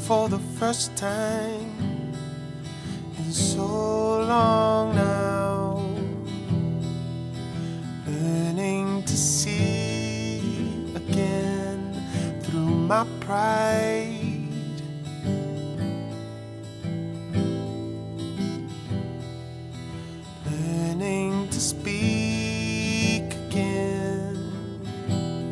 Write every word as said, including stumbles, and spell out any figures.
for the first time in so long now, learning to see again through my pride.